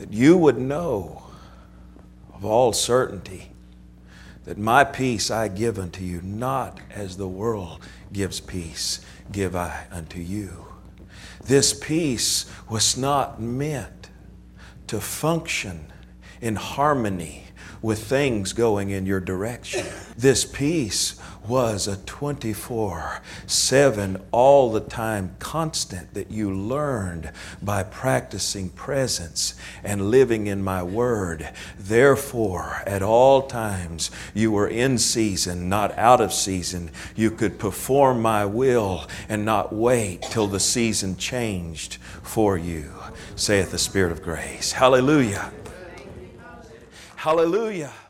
that you would know of all certainty that my peace I give unto you, not as the world gives peace, give I unto you. This peace was not meant to function in harmony with things going in your direction. This peace was a 24/7, all the time constant that you learned by practicing presence and living in my word. Therefore, at all times, you were in season, not out of season. You could perform my will and not wait till the season changed for you, saith the Spirit of grace. Hallelujah. Hallelujah.